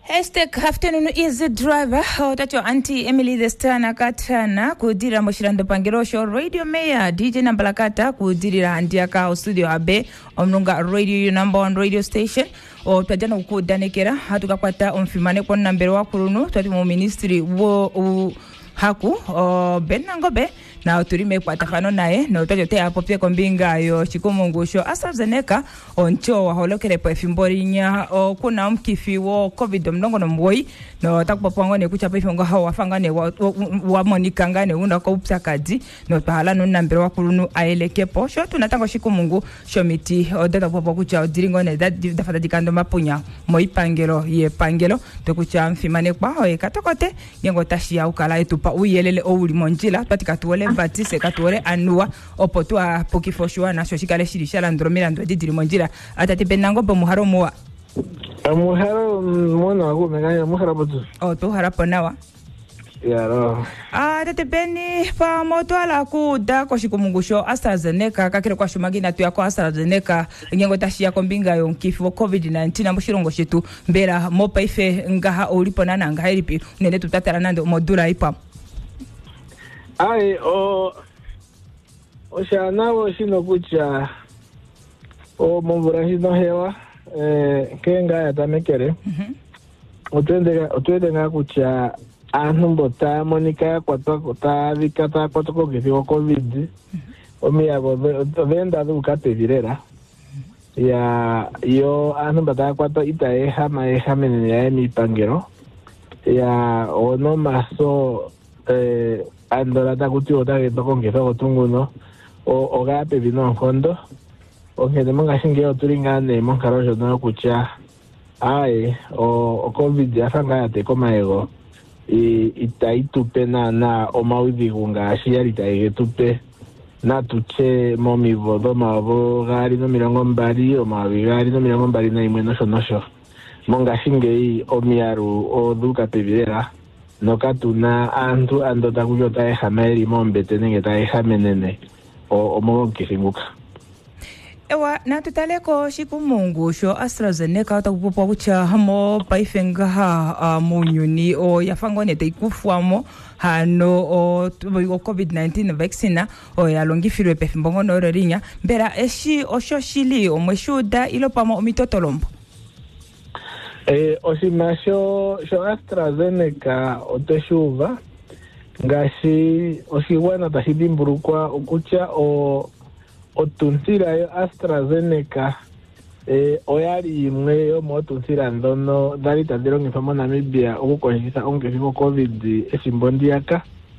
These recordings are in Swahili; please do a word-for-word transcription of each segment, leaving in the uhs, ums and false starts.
Hashtag afternoon easy driver otacho anti Emily the Stana katana kudira moshirando pangirosho radio mayor D J Nambalakata kudira andiaka studio abe omnunga radio number one radio station o tajana ukudanekera hatukakwata omfimane kwa nambere wa kurunu twati mu ministry wo u, haku o benangobe na uturime kwa tafano nae na utajote hapo pia kombinga yo chikumungusho AstraZeneca oncho wa holokere po efimborinya o kuna mkifi wo covid mnongo no mwoi no takupapango ne kuchapa ifingo hawa wafangane wa, wa, wa monikangane unda kwa upsakaji no pahala no nambere wa kurunu aelekepo sho tunatango chikumungu shomiti o data popo kucha o diringo ne dafata dikando mapunya moi pangelo ye pangelo to kucha mfimane kwa hoe katokote yengo tashi ya ukala etupa uyelele o uli monjila patika tuole batise katore anua opotua pokifoshwa na shoshikale shirishala ndromira ndo didiri monjira atati benango bo muharo muwa muharo mona go meganya muharo botu o to harapo nawa yaro ah tete beni pa moto ala ku da ko shikumungusho AstraZeneca kakire kwa shumagina tu yako AstraZeneca ngengo tashia kombinga yo nkifi wo covid nineteen ambushirungo shetu mbera mopa ife ngaha ulipo nana ngaha ilipi nene tutatara nando modula ipa. Ai o o shana wo shino kucha o mombura hino hewa eh kenga ya tamekere mhm otwende otwende nga kucha anumbo ta monika kwa to ta vikata kwa to ko kifi covid o mi abo venda du kate virera ya yo anumbo ta kwa to ita e hama e hamene ya mi pangero ya ono maso eh andora takuti otage tokongeza otunguno o ogape bino nkondo ongene monga shinge oturingane monkarosho no kucha ai o covid afanga yate komaego i itaitupe na na o maudi gunga shiari taegetupe na tuche momi vodo mavo gari no mirongo mbari o mavi gari no mirongo mbari na imwe no shonosho monga shinge o miaru o duka pebera no katuna antu ando takuyo ta ehameri mombete nenge ta ehamenene o omo kifinguka ewa na tutaleko shikumungu sho AstraZeneca takupopo kucha hamo paifenga ha munyuni o yafangone te ikufwamo hano o, o covid nineteen vaccine o yalongifirwe pefimbongo no rinya mbera eshi oshoshili omweshuda ilopamo omitotolombo. Eh, osimasho sho AstraZeneca oteshuva ngashi oshiwana tashidimburukwa ukucha o otuntira yo AstraZeneca eh oyali imwe yo motuntira ndono dali tadirongifa mo Namibia okukonjisa ongefigo covid esimbondiaka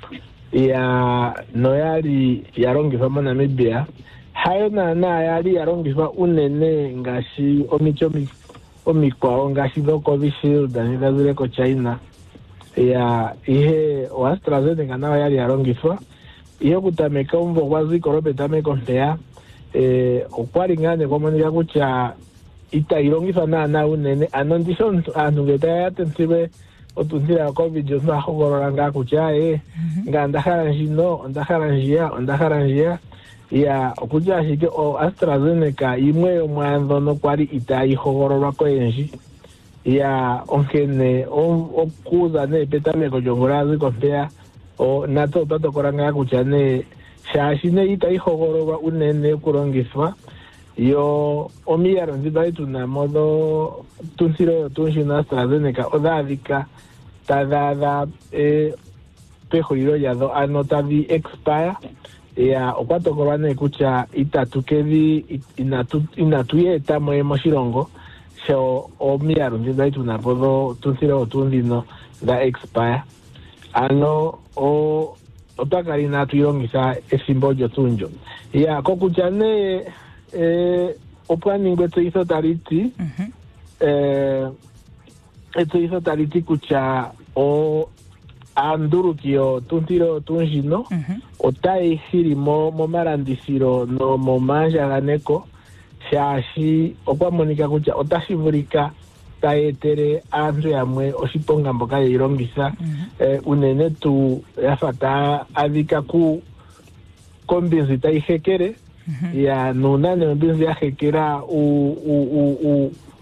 ya no yali yarongifa mo Namibia hayo na na yali yarongifa unene ngashi omichomi omikwa ngashi do Covishield na zile ko China ya ihe o AstraZeneca na yali yarongifwa iyo kutameka umvo kwazi korobe tameko ntea eh okwaringane komonika kucha ita irongifwa na na unene anondishon anu geta yatensibe otunzira covid jo na hogorora nga kucha eh nganda haranjino ndaharanjia ndaharanjia ya okuja shike o AstraZeneca imwe omwanzo no kwali itayi hogororwa ko enji ya onkene okuza ne petameko jongorazi kompea o nato tato koranga kuchane shashine itayi hogororwa unene kurongiswa yo omiyaro nzibai tuna modo tunsiro tunshina AstraZeneca odavika tadada eh pejuriro yado anotavi expire ya okwato korane kucha itatukevi inatu inatuye etamo moshilongo sho omiaru ndidai tunapodo tunsiro tundino da expire ano o otakarina tuyongisa esimbojo tunjo ya kokuchane eh oplanning beto hizo tariti mhm eh eto hizo tariti kucha o andurukio tuntiro tunjino uh -huh. otai hirimo momarandisiro no momanja ganeko shashi okwamonika kucha otashivurika taetere antu yamwe oshiponga mboka yeirongisa uh -huh. eh, unene tu yafata adhika ku kombinzi taihekere uh -huh. ya nunane mbinzi yahekera u u u, u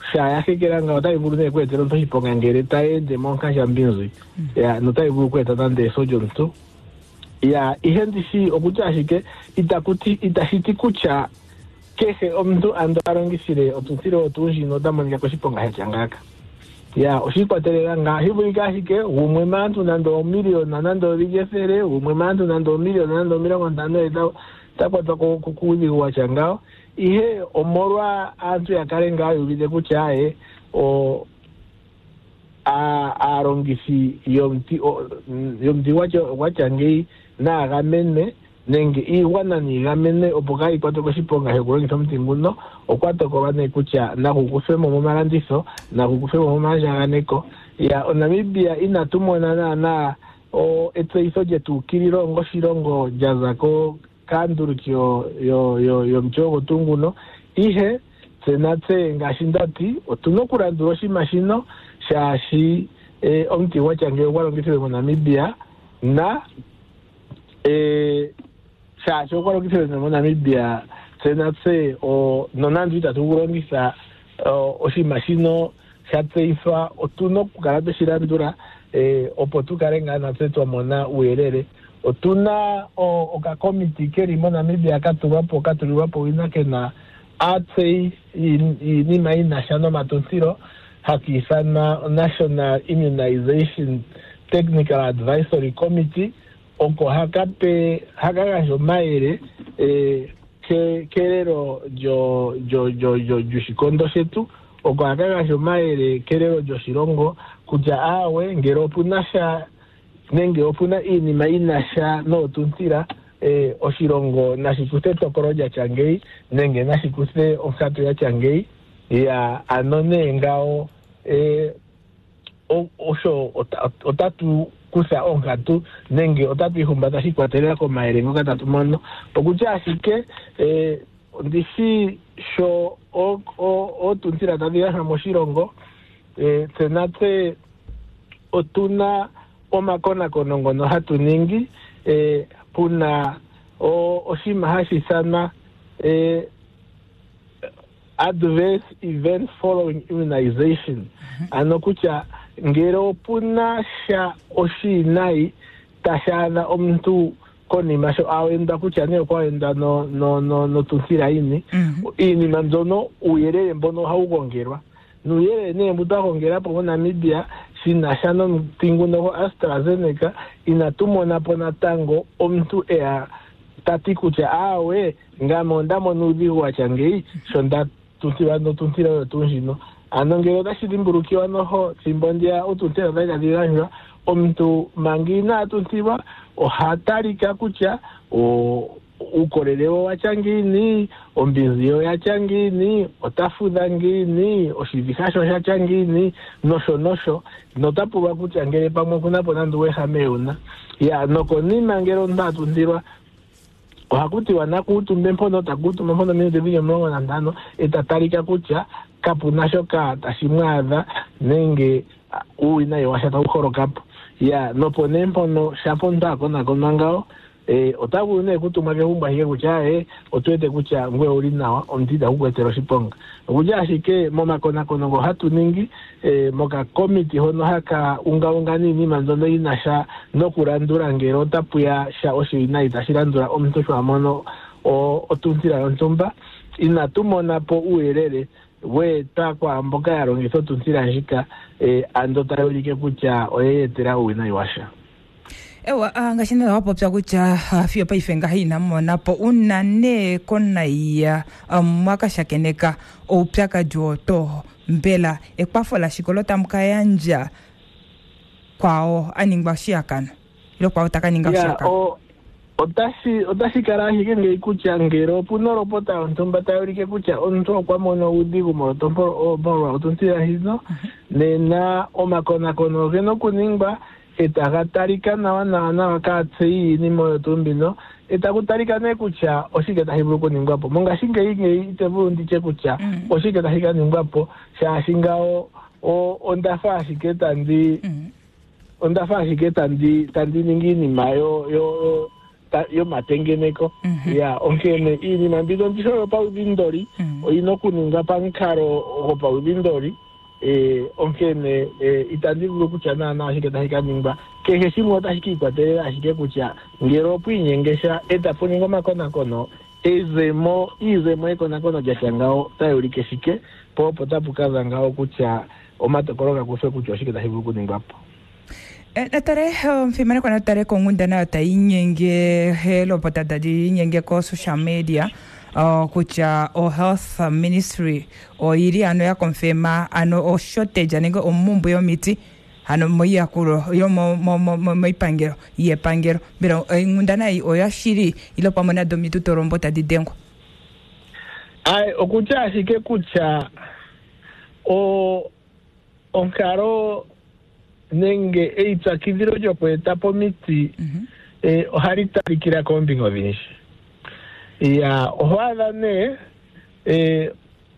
shaya kekera nga otai buru ne kwetero nto hiponga ngere tae de monka jambinzi ya notai buru kweta tande sojo nto ya ihendisi okutashike itakuti itashiti kucha kese omuntu ando arongisire otuntiro otunji no damonika koshiponga hachangaka ya oshikwatelera nga hibulikashike umwe mantu nando million nando ligesere umwe mantu nando million nando mirongo ntano eta takwata kukuzi wachangao ihe omorwa antu yakarenga yubide kuchae o a arongisi yomti yomti wacho wachangei na agamene nenge iwana ni agamene opoka ikwato koshiponga hekulongisa mtinguno okwato kobane kucha na kukufemo momarandiso na kukufemo momajanganeko ya Namibia inatumona na na o etso jetu kirirongo shirongo jazako kandurukyo yo yo yo mchogo tunguno ihe senatse ngashindati otunokuranduro shimashino shashi eh omti wachange walongitwe mu Namibia na eh shashi walongitwe mu Namibia senatse o nonandu itaturongisa oshimashino shatseifwa otunokukarate shirandura eh opotukarenga natsetwa mona uerere otuna o oka committee keri mo Namibia katuwapo katuliwapo winake na atse ni mai national matonsiro hakisana National Immunization Technical Advisory Committee oko hakape hakagasho maere eh ke kerero jo jo jo jo jushikondo shetu oko hakagasho maere kerero jo shirongo kuja awe ngero punasha nenge opuna inima inasha no tuntira eh oshirongo nashikuse tokoroja changei nenge nashikuse osato ya changei ya anone ngao eh o osho otatu kusa ongatu nenge otatu ihumbata shikwatelera ko maerengo katatu mono okuja ashike eh ndishi sho o o, o tuntira tadira hamoshirongo eh tenate otuna omakona konongono hatuningi eh puna o oshima hashi sana eh adverse events following immunization mm-hmm. Anokucha ngero puna sha oshinai tashana omuntu konima sho awenda kucha ne kwenda no no no no tunsira ini mm-hmm. Ini manzono uyerere mbono haugongerwa nuyere ne mudahongera po Namibia sinashano mtinguno ho AstraZeneca inatumona pona tango omtu ea tatikucha awe ngamonda monudi wachangei shonda tutiwa no tuntira tunjino anongero dashilimburukiwa noho simbondia utuntira daga diranja omtu mangina tuntiwa o hatarika kucha o ukorelewo wachangini ombinziyo yachangini otafudangini oshivihasho yachangini nosho nosho notapuwa kuchangere pamwe kunapo nanduwe hameuna ya nokonima ngero ndatundirwa ohakutiwa nakutumbe mpono takutumbe mpono minuto vinyo mlongo na ndano etatarika kucha kapunasho ka tashimwadha nenge uina yowashata uhoro kapo ya nopone mpono shapo ndako nakonangao eh otabu ne kutumake humba hige kucha eh otwete kucha ngwe uri nawa omtida hukwetero shiponga kuja ashike moma kona konongo hatu ningi eh moka committee hono haka unga unga nini manzono inasha no kurandura ngero tapuya sha oshi inaita shirandura omuntu shwa mono o otuntira yontumba inatumona po uerere we takwa mboka yarongiso tuntira njika eh ando tayolike kucha oyetera uina iwasha ewa uh, ngashinda wapo pya kucha uh, fio pa ifenga hina mona po unane kona iya um, mwaka shakeneka o pya ka joto mbela ekwafola shikolota mkayanja kwao aningwa shiakana ilo kwao takaninga yeah, shiakana o otashi otashi karahi kenge ikucha ngero punoro pota ontumba tayolike kucha onto kwa mono udigu mo tompo o bo otuntira hizo uh-huh. Nena o makona kono geno kuningba etagatarika nawa nawa nawa katsei ni mo tumbino etagutarika ne kucha oshigeta hibruko ningwapo monga shinge inge itebu ndiche kucha mm. Oshigeta higa ningwapo sha shingao o ondafa shiketa ndi mm. Ondafa shiketa ndi tandi ningini mayo yo yo matengeneko mm -hmm. ya onkene ini mambito ndisho pa udindori mm -hmm. oino kuninga pankaro o pa udindori eh onkene eh, itandi kuchana na ashike tahika nimba ke heshimo tahiki kwa te ashike kucha ngero pwinyengesha eta poningo makona kono ezemo izemo ekona kono jashangao tayuri shike po potapukaza ngao kucha omatokoroga kufe kucho ashike tahibu kuningapo. Na tare mfimane kwa na tare kongunda na ta inyenge hello potata di inyenge ko social media uh, kucha o health ministry o iri ano ya confirma ano o shortage anego o mumbo yo miti ano moya kuro yo mo mo mo mo ipangero ye pangero bira ngunda na o ya shiri ilo pamona domitu torombo ta di dengo ai okucha ashike kucha o onkaro nenge eita kidiro jo poeta pomiti mm -hmm. eh oharita likira kombingo vinshi ya ohwada ne eh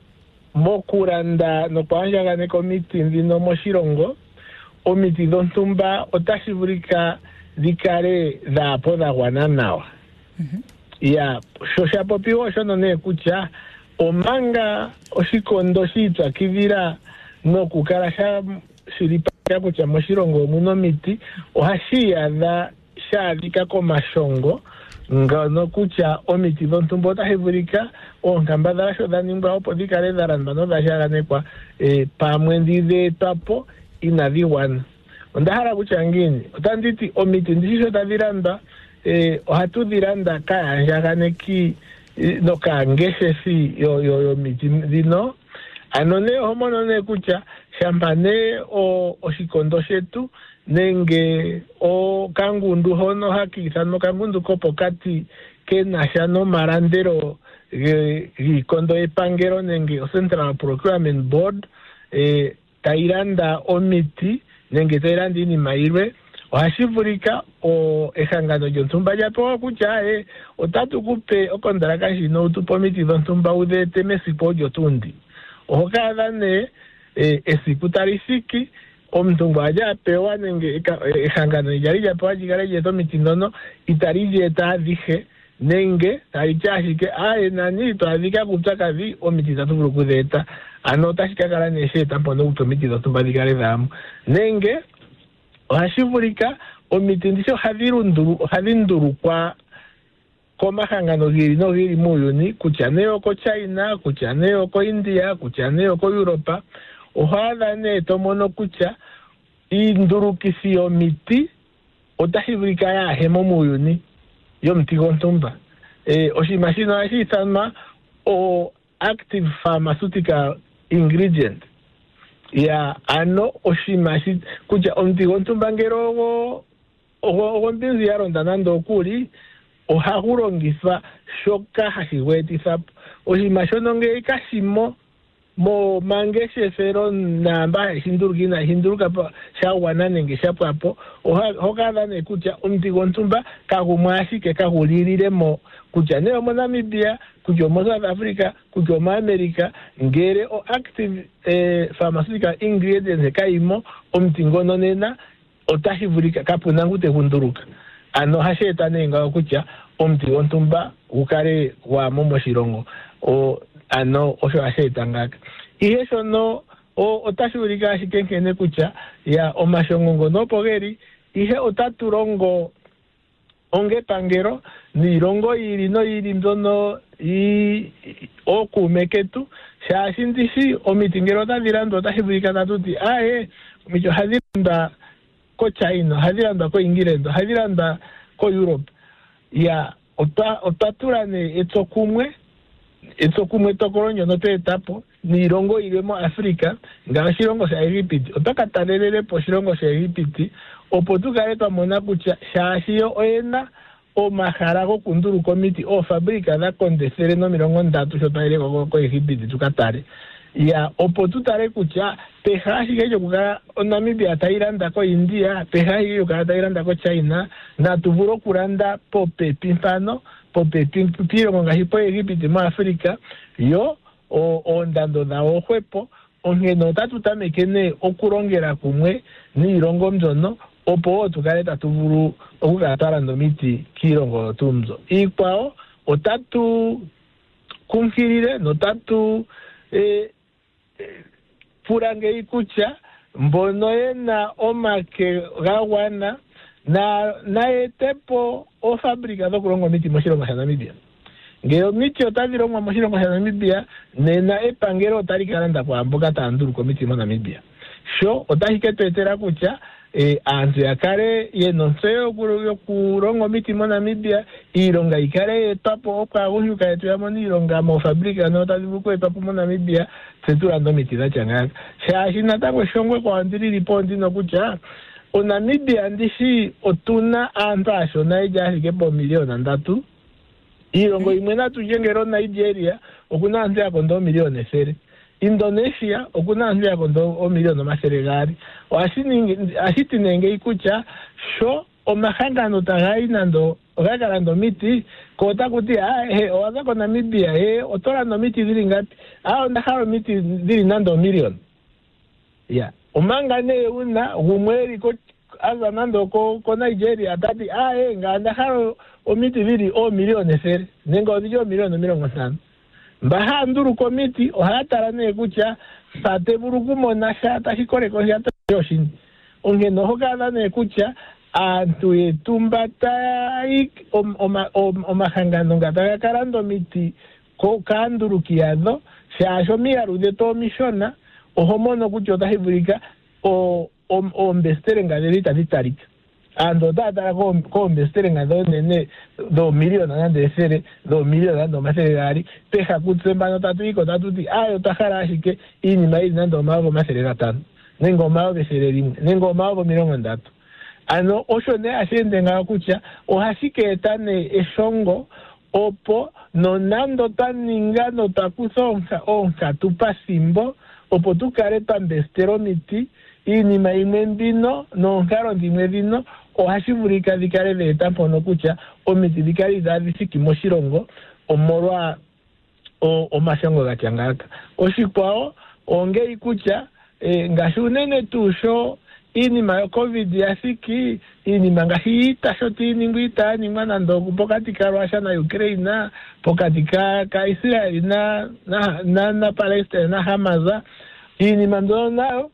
mokuranda no panja gane komiti ndino moshirongo omiti dontumba otashivurika dikare da poda wananawa mm -hmm. ya shosha popio shono ne kucha omanga oshikondo shitwa kidira no kukarasha shiripa kucha moshirongo muno miti ohashia da shadika ko mashongo ngano kucha omiti dontumbo tahivurika onkamba da shoda nimba opodika le daranda no da shagane kwa eh, pamwendi de tapo inadi wan ondahara kucha ngini otanditi omiti ndisho tadiranda eh, ohatu diranda ka shagane ki eh, no ka ngeshe si yo yo yo miti dino anone homono ne kucha champane o oshikondo shetu nenge o kangundu hono hakisa no kangundu kopo kati ke nashano marandero gi kondo epangero nenge o Central Procurement Board eh tairanda omiti nenge tairanda ini mairwe ohashivurika o ehangano jontumba japo kucha e otatu kupe okondaraka shino utupomiti dontumba ude temesipo jotundi ohokada ne eh esiputarisiki omtungu aja pewa nenge ehangano yari japo ajigare yeto mitinono itarije eta dije nenge taichashike ae nani to adika kutaka vi omitita tubulukudeta anota shikakala neshe tampono utomitido tumbadikale damu nenge ohashivulika omiti ndisho hadhirunduru hadhinduru kwa komahangano giri no giri muyuni kuchaneo ko China kuchaneo ko India kuchaneo ko Europa ohada ne tomono kucha indurukisi omiti otahivulika ya hemo muyuni yo mtigontumba eh oshimashino ashisama o active pharmaceutical ingredient ya ano oshimashi kuja omtigontumba ngero go ogo mbinzi yaronda nando okuli ohahulongithwa shoka hashiwetitha oshimashono nge ikashimo mo mangeshefero namba hindurukina hinduruka pa shawana nenge shapwapo ohokadha ne kucha omtigontumba kagumwashike kahuliliremo kucha neo mo Namibia kucha mo South Africa kucha mo America ngere o active eh, pharmaceutical ingredients kaimo omtingono nena otahivulika kapunangu te hunduruka ano hasheta nenga kucha omtigontumba ukare wa momo shirongo o ano osho hasheta ngaka ihe shono o otashulika ashikenkene kucha ya omashongo no pogeri ihe otaturongo onge pangero ni rongo yiri no yiri mzono i okumeketu shashindisi omitingero tadirando otashibulika tatuti ae micho hadiranda ko China hadiranda ko Ingilendo hadiranda ko Europe ya ota otaturane etsokumwe etsokumwe tokolonyo no tetapo ni rongo iremo Afrika nga shirongo sha Egypt otakatalelele po shirongo sha Egypt opo tukale twamona kucha shashiyo oyena omahala go kunduru komiti o fabrika da kondesere no mirongo ndatu shotaire go ko Egypt tukatale ya opo tutale kucha pehashi kejo kukala Namibia tairanda ko India pehashi kejo kukala tairanda ko China na tuvuro kuranda pope pimpano pope pimpiro nga hipo Egypt mo Afrika yo o ondando da ohwepo ongeno tatutamekene okurongera kumwe ni irongo mzono opo tukale tatuvulu okukatala nomiti kiilongo tumzo ikwao otatu kunkilile notatu eh, eh, pulange ikucha mbono yena omake gagwana na nayetepo ofabrika dhokulonga omiti moshilongo sha Namibia. Ngele omiti otadhi longwa moshilongo sha Namibia nena epangelo otali kalanda kwaamboka taya nduluka omiti mo Namibia. Sho otashi ketwetela kutya eh, aantu yakale yena ontseyo yokulonga omiti mo Namibia, iilonga yikale yetwapo opo aagundjuka yetu yamone iilonga moofabrika no tadhi vulu okweetwapo mo Namibia tse tulanda omiti dhatya ngaaka. Shaashi natango eshongwe kwa ndililipo ndino kutya o Namibia ndishi otuna aantu ashona yeli ashike po milioni ndatu. Iilongo yimwe natulye ngero Nigeria okuna aantu yakonda omilioni ethele. Indonesia okuna aantu yakonda omilioni omathele gaali. Ashiti nenge ikucha sho omahangano tagayi nando ogakalanda omiti kota kuti ah he owaza ko Namibia he otolanda omiti dhili ngapi? Ah ondahala omiti dhili nando omilioni. Ya omanga ne una gumweli ko aza nando ko ko Nigeria tati ah eh nganda haro omiti dhili o milioni ethele nengo odhili milioni mirongo ntano. Mbaha nduru komiti ohatala ne kutya pate vulu kumona sha tashikoleko sha yoshini. Ongeno hokadha ne kutya aantu yetumbata omahangano ngataga kalanda omiti ko kanduruki yadho shasho miyalude to mishona ohomono kutya otahivulika o ombestere ngadeli taditalika. Ando tata ko ombestere ngado nene do milioni nande ethele do milioni nando mathele gaali peha kutsemba no tatu iko tatu ti ayo tahara ashike inima ili nando maavo mathele gatano nengo maavo ethele limwe nengo maavo milongo ndatu. Ano osho ne ashende nga kutya ohashikeeta ne eshongo opo nonando taninga no takusa onka onka tupasimbo opo tukale pambestero omiti inima imwe mbino nonkalo ndimwe dhino ohashivulika dhikale dheeta mpono kutya omiti dhikale dhadhithiki moshilongo omolwa omashongo gatya ngaaka. Oshikwawo ongei kutya e, ngashi unene tusho inima yo COVID yathiki inima ngashi itasho tiningwa itaningwa nando pokati ka Russia na Ukraine pokati ka ka Israel na na na, na Palestine na Hamas inima ndo nayo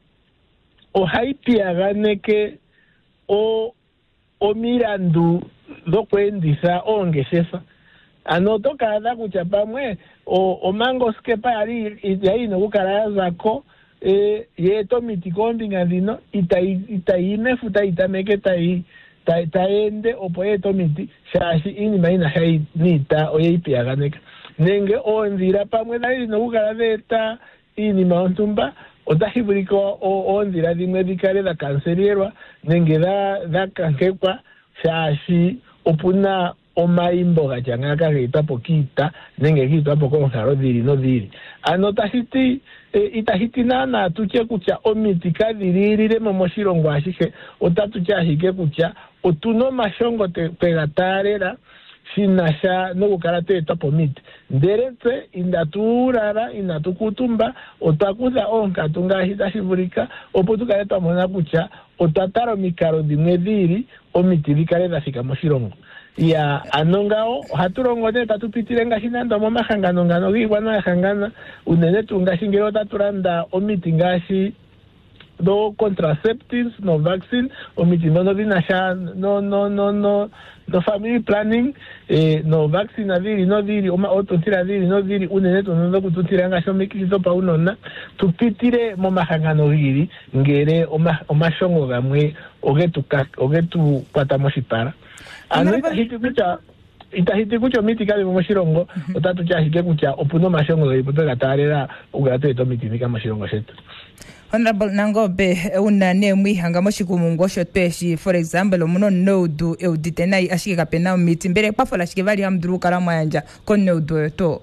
ohaipiaganeke o omirandu dhokwendisa oongeshefa. Ano tokadha kutya pamwe o mango skepa yali yaino kukala yazako eh yeto miti kombinga dhino itai itaimefuta itameke tai taende opo yeto miti shashi inima ina hai nita oyeipiaganeka nenge ondhira pamwe dali no kukala dheta inima ontumba otahivulika oondhila dhimwe dhikale dha kanselelwa nenge dha kankekwa shashi opuna omayimbo gatya ngaaka geetwapo kiita nenge geetwapo koonkalo dhili nodhili. Ano tashiti e, itashiti naana tutye kutya omiti kadhilililemo moshilongo ashihe otatutya ashike kutya otuna omashongo twegataalela shinasha nokukala tweetwapo omiti ndele tse indatulala indatukutumba otwakutha oonkatu ngaashi tashivulika opo tukale twamona kutya otwatala omikalo dhimwe dhili omiti dhikale dhafika moshilongo. Ya ano ngao hatulongo ne tatupitile ngashi nando momahangano ngano giigwana yahangana unene tu ngashi ngelo tatulanda omiti ngashi do contraceptives no vaccine omiti no dinasha no no no no no family planning eh no vaccine adili no dili oma otontira adili no dili unene tu no kututira ngashi omikito pa unona tupitile momahangano gili ngere omashongo gamwe ogetu ogetu kwata moshipala. Ano itahiti kucha itahiti kucha omiti kali moshilongo otatu cyashike kucha opuna omashongo geli putogataalela ugatu eto omiti nika moshilongo shetu. Honorable Nangobe una ne mwihanga moshikumungo shotweshi for example omuno nodu euditenai ashike kapena omiti mbere kwafola shike vali amduruka la mwanja ko nodu to.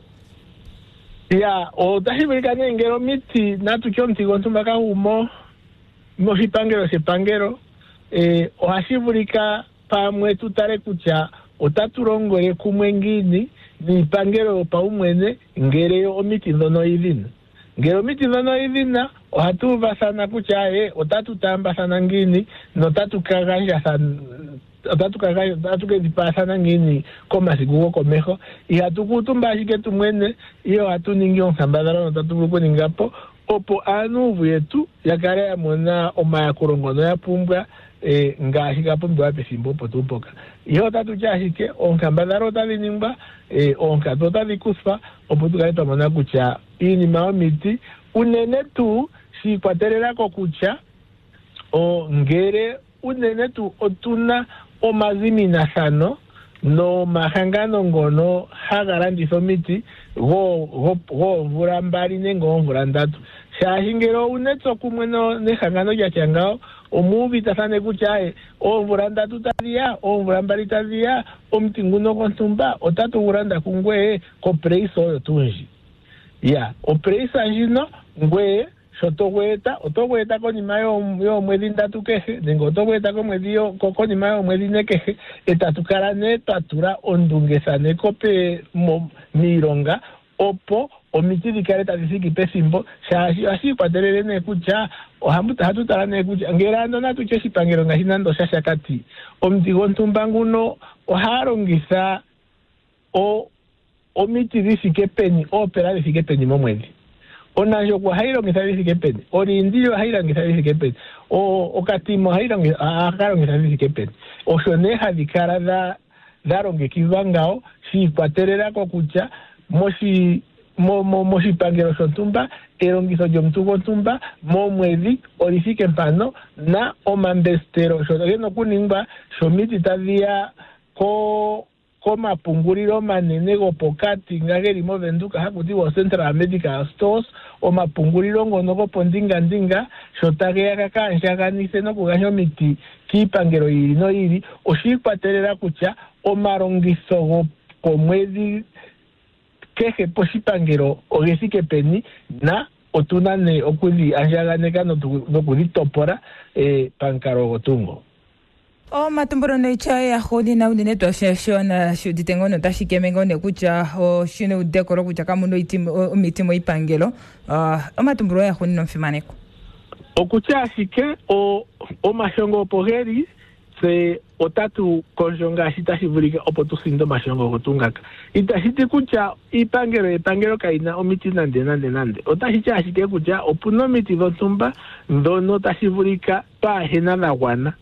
Ya otahibulika ngero omiti natutyo omiti gontumba ka humo moshipangelo shepangelo eh ohashivulika pamwe tutale kutya otatulongole kumwe ngini niipangelo paumwene ngere omiti dhono idhina ngere omiti dhono idhina ohatu vasana kutya e otatu taambasana ngini notatu kagandja sana otatu kagandja otatu kedhipasana ngini komasiku gokomeho. Ihatu kuutumba ashike tumwene iyo hatu ningi onkambadhala notatu vulu okuningapo opo aanuuvu yetu yakale ya mona omayakulo ngono ya pumbwa e, ngaashi gapumbiwa pethimbo opo tuu mpoka. Iyo otatu ti ashike oonkambadhala otadhi ningwa, e, oonkatu otadhi kuthwa opo tukale twa mona kutya iinima yomiti unene tuu shiikwatelela kokutya o ngele unene tuu otuna omaziminathano nomahangano ngono haga landitha omiti goomvula mbali nenge oomvula ndatu. Shaashi ngele unetso kumwe nehangano lyatya ngawo omuuvitathane kutya oomvula ndatu tadhiya oomvula mbali tadhiya omuti nguno gontumba otatu gulanda kungweye kopreisa oyo tunji. Ya, opreisa ndjino ngweye shotogweta otogweta konima yoomwedhi ndatu kehe nenge otogweta komwedhi konima yoomwedhi ne kehe etatu kala ne twatula ondungethaneko pe miilonga opo omiti dhikale tadhi thiki pethimbo. Shaashi ohashi ikwatelele ne kutya ohatu tala ne kutya ngele ano natu tye oshipangelo ngaashi nando oshashakati omuti gontumba nguno ohaya longitha o omiti dhithike peni oopela dhithike peni momwedhi. Onandjokwa ohayi longitha dhithike peni, oliindili ohayi longitha dhithike peni, okatimo ohayi longitha dhithike peni. Osho ne hadhi kala dha dha longekidhwa ngawo shiikwatelela kokutya moshi moshipangelo shontumba elongitho lyomuti gontumba momwedhi olithike mpano na omambestero sho gena okuningwa shomiti tadhiya ko komapungulilo omanene gopokati nga geli moVenduka hakutiwa Central Medical Stores, omapungulilo ngono gopondinga-ndinga sho tageya gakaandjaganithe nokugandja omiti kiipangelo yi ili noyi ili. Oshiikwatelela kutya omalongitho gokomwedhi kehe poshipangelo ogethike peni na otuna ne okudhi andjaganeka nokudhitopola eh, pamukalo gotungo. O matumburo no icha ya hodi na unine to sheshona shuditengo no tashikemengo ne kucha o shine udekoro kucha kamuno itimo mitimo ipangelo o matumburo ya hodi no mfimaneko okucha ashike o o mashongo pogeri se otatu konjonga ashitashivulika opo tusindo mashongo gotungaka itashiti kucha ipangelo ipangelo kaina omiti nande nande nande otashicha ashike kucha opuna omiti dhontumba dhono tashivulika pahena dhagwana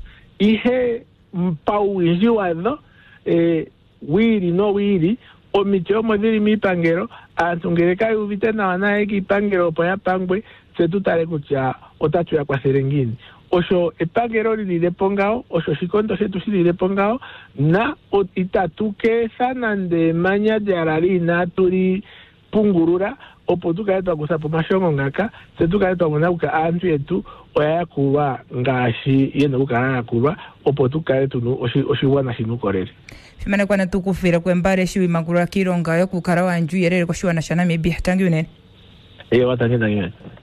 ihe mpauwinji wadho e, wili no wili omiti omo dhili miipangelo aantu ngele kayuvite nawa naye kiipangelo opo yapangwe tse tutale kutya otatu yakwathele ngini. Osho epangelo lililepo ngawo, osho shikondo shetu shililepo ngawo na itatu keetha nande manya lyala lina tuli pungulula opo tukale twakusapo mashongo ngaka tse tukale twamona kutya aantu yetu oya yakulwa ngaashi yena okukala yakulwa opo tukale tunu oshigwana shinukolele. Fimanekwana tukufira kwembale shiwimakula kilonga yokukala wanju yerere koshigwana sha Namibia. Tangi unene. Eyo watangi tangi.